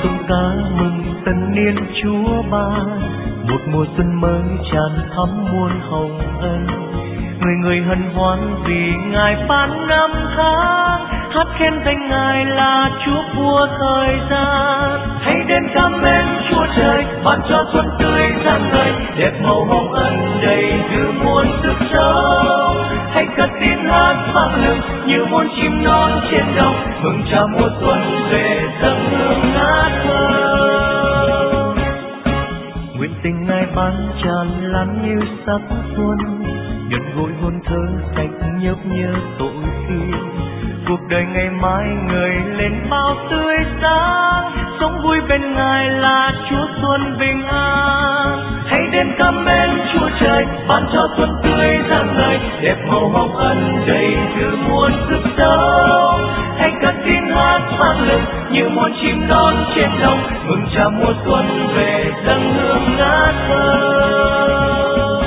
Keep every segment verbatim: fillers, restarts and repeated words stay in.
tung ca mừng tân niên Chúa ban, một mùa xuân mới tràn thắm muôn hồng ân. Người người hân hoan vì Ngài ban năm tháng, hát khen danh Ngài là Chúa vua thời gian. Hãy đến cảm ơn Chúa trời ban cho xuân tươi rạng ngời, đẹp màu hồng ân đầy dư muôn sức sống. Hãy cất tiếng hát vang lừng như muôn chim non trên đồng, mừng chào mùa xuân về dâng hương ngát thơm. Nguyện tình Ngài ban tràn lan như sắc xuân, nhận gối hôn thơ sạch nhấp nhớ tội khi cuộc đời ngày mai người lên bao tươi sáng, sống vui bên Ngài là Chúa xuân bình an. Hãy đến cảm ơn Chúa trời ban cho xuân tươi rạng ngời, đẹp màu hồng ân đầy dư muôn sức sống. Hãy cất tiếng hát vang lừng như muôn chim non trên đồng, mừng chào mùa xuân về dâng hương ngát thơm.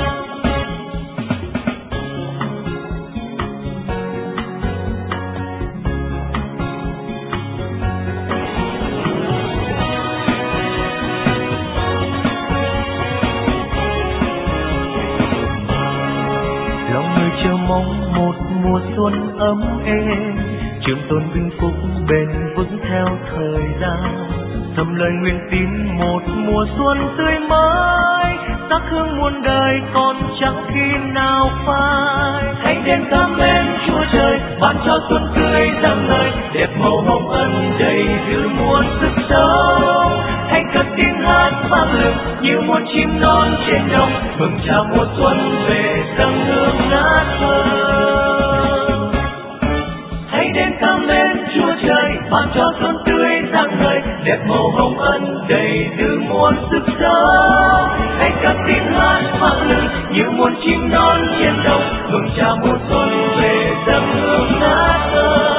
Mong một mùa xuân ấm êm, trường tồn vinh phúc bền vững theo thời gian. Thầm lời nguyện tin một mùa xuân tươi mới, sắc hương muôn đời còn chẳng khi nào phai. Hãy đến cảm ơn Chúa trời ban cho xuân tươi rạng ngời, đẹp màu hồng ân đầy dư muôn sức sống. Hãy cất tiếng hát vang lừng như muôn chim non trên đồng, mừng chào mùa xuân về dâng hương ngát thơm. Hãy đến cảm ơn Chúa trời ban cho xuân tươi rạng ngời, đẹp màu hồng ân đầy dư muôn sức sống. Hãy cất tiếng hát vang lừng như muôn chim non trên đồng, mừng chào mùa xuân về dâng hương ngát thơm.